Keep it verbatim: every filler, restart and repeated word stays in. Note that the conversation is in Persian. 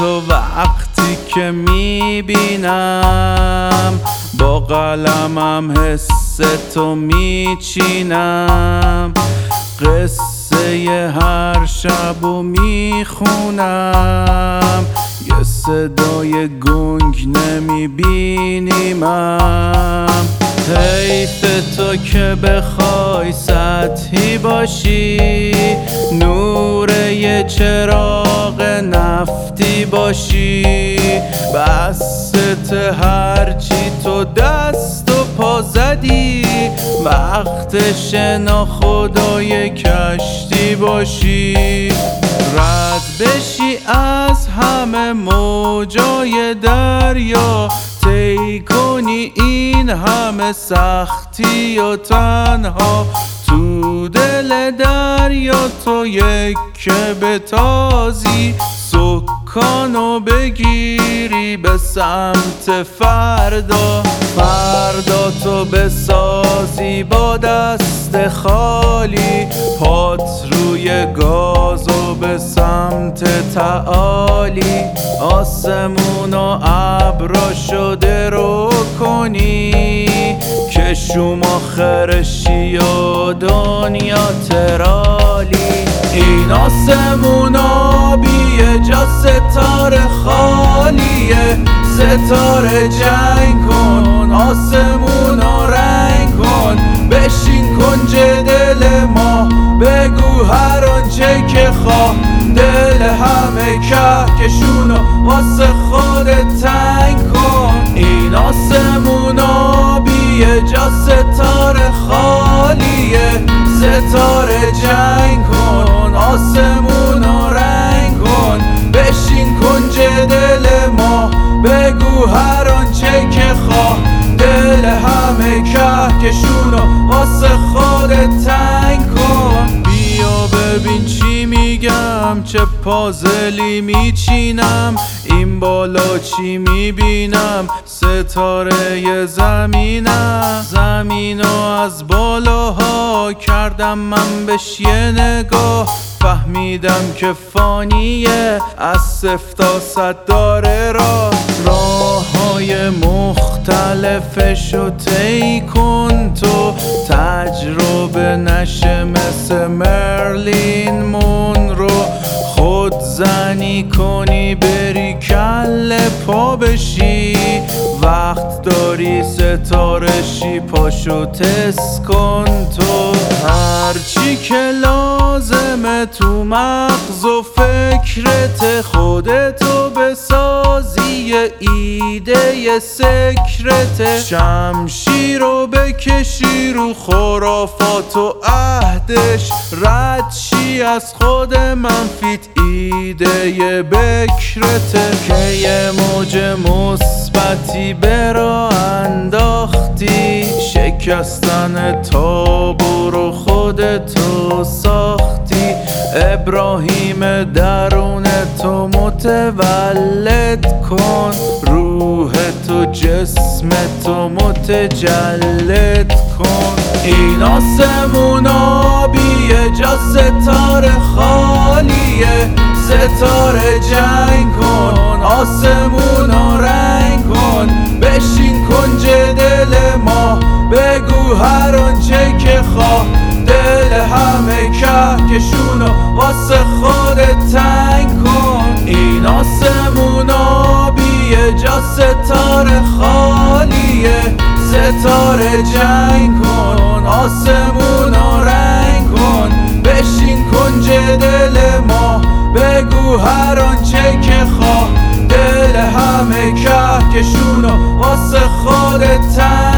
تو وقتی که میبینم، با قلمم حس تو میچینم. قصه هر شبو میخونم، یه صدای گنگ نمیبینیمم. حیف تو که بخوای سطحی باشی، نور یه چراغ نفتی باشی. بست هرچی تو دست و پا زدی، وقتش ناخدای کشتی باشی. رد بشی از همه موجای دریا، طی کنی این همه سختی و تنها. تو دل دریا تو یک که بتازی، سکانو بگیری به سمت فردا. فردا تو بسازی با دست خالی، پات روی گاز و به سمت تعالی. آسمون و ابرا شده رو کنی، که شما خرشی و دنیا ترالی. این آسمون آبیه جا ستاره خالیه، ستاره جنگ کن، آسمون رو رنگ کن. بشین کنج دل ما، بگو هر آنچه که خواه. دل همه کهکشونو واسه خودت تنگ کن. این آسمون آبیه جا ستاره خالیه، ستاره جنگ کن، آسمون رو رنگ کن. بشین کنج دل ما، بگو هر آنچه که خواه. دل همه کهکشونو واسه خودت تنگ کن. بیا ببین چی میگم، چه پازلی میچینم. این بالا چی میبینم، ستاره زمینم. زمینو از بالاها کردم من بهش یه نگاه، فهمیدم که فانیه، از صفر تا صد داره راه. راه های مختلفشو طی کن تو، تجربه نشه مثل مرلین مونرو. خود زنی کنی بری کل پا بشی، وقت داری ستارشی پاشو تست کن تو. هرچی که لازمه تو مغز و فکرت، خودتو بسازی یه ایده یه سکرت. شمشیر رو بکشی رو خرافات و عهدش، رد شی از خود منفیت ایده یه بکرته. که یه موج مثبتی برا انداختی، شکستن تابو رو خودتو ساختی. ابراهیم درون تو متولد کن، روح تو جسم تو متجلد کن. این آسمون آبیه جا ستاره خالیه، ستاره جنگ کن، آسمون رو رنگ کن. بشین کنج دل ما، بگو هر آنچه که خواه. دل همه کهکشونو واسه خودت تنگ کن. این آسمون آبیه جا ستاره خالیه، ستاره جنگ کن، آسمون رو رنگ کن. بشین کنج دل ما، بگو هر آنچه که خواه. دل همه کهکشونو واسه خودت تنگ